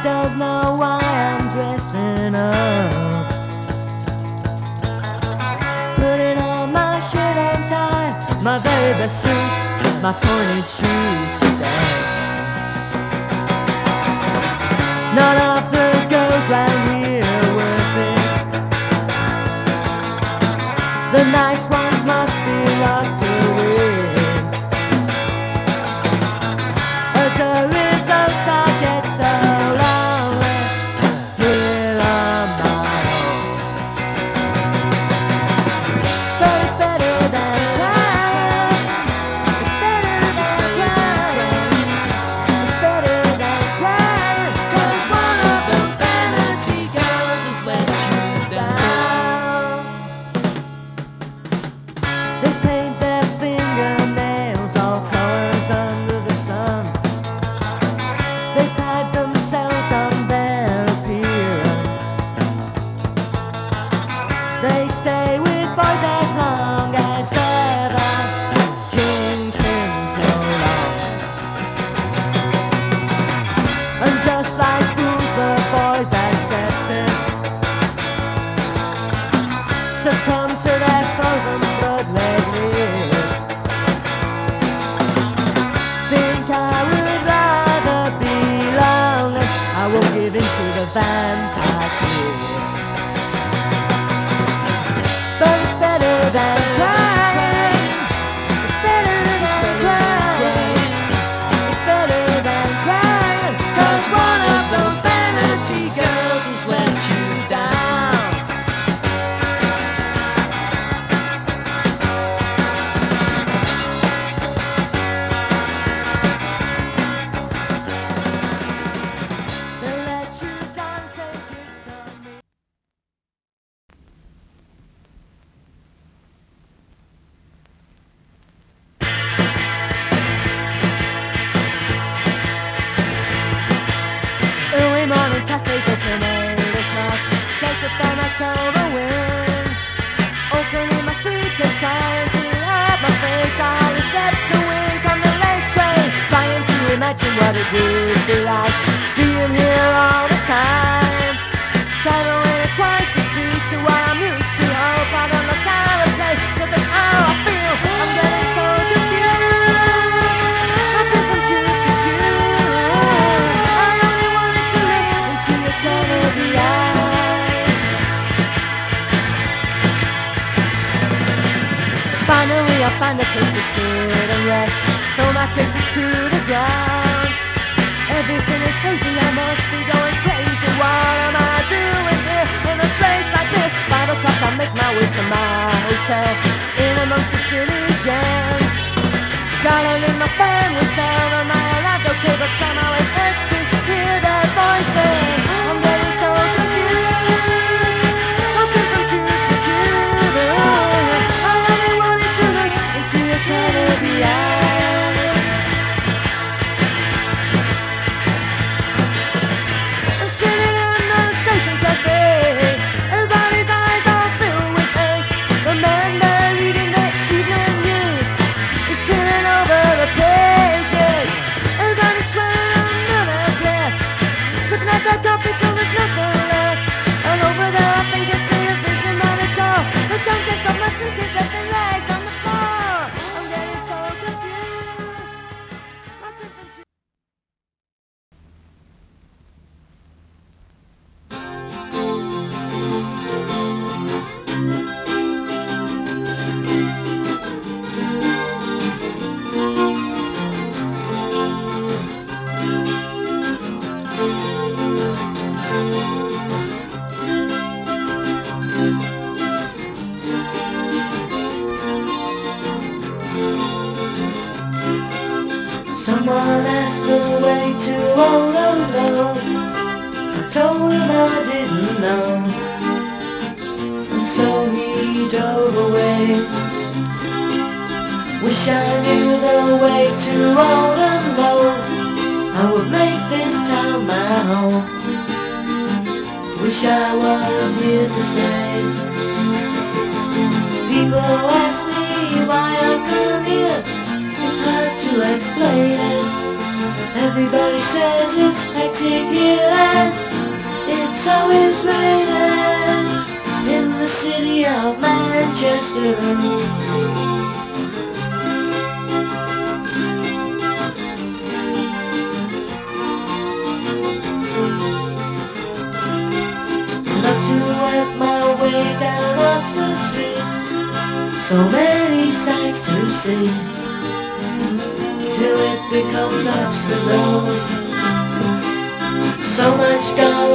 don't know why I'm dressing up, putting on my shirt and tie, my very best suit, my pointed shoes to dance. None of the girls round here worth it. The nice ones must be locked away. As a result, I get so lonely here on my own. But it's better than crying. It's better than crying. It's better than crying. 'Cause one of those vanity girls has let you down. They paint their fingernails all colors under the sun. They pride themselves on their appearance. They stay with boys as long as they're the kingpins no longer. And just like fools, the boys accept it, succumb to their frozen blood-red lips. Think I would rather be lonely. I won't give in to the vampire kiss. But it's better than crying. It's better than crying. It's better than crying. 'Cause one of those vanity girls has let you down. They let you down, take it from me. Early morning cafes open 8 o'clock. Take the fan out of the wind. Opening my suitcase, trying to hide my face. I was set to win on the late train, trying to imagine what it would be like being here all the time. Traveling at twice the speed to what I'm used to. Hope I don't look out of place, 'cause that's how I feel. I'm getting so confused. I think I'm confused. I only wanted to look into your canary eyes. Finally I find a place to sit and rest, throw my cases to the ground. Everything is hazy, I must be going crazy. What am I doing here in a place like this? 5 o'clock I make my way to my hotel, in amongst the city gents. Gotta leave my family, tell them I arrived okay, but somehow it hurts to hear their voices. I'm getting so confused. Hopping from cube to cube. I only wanted to look into your canary eyes. I'm sitting in the station cafe. Everybody's eyes are filled with hate. The man there reading the evening news is peering over the pages. Everybody's swearing under their breath, looking at their coffee till there's nothing left. And over there I think it's clear vision that it's all the contents of my suitcase left their legs on the floor. I'm getting so confused. I think I'm too- Someone asked the way to Old Road. I told him I didn't know, and so he drove away. Wish I knew the way to Old Road. I would make this town my home. Wish I was here to stay. People ask me why I come here. It's hard to explain it. Everybody says it's city land. It's always raining in the city of Manchester. Love to work my way down Oxford Street, so many sights to see, till it becomes Oxford Road. So much going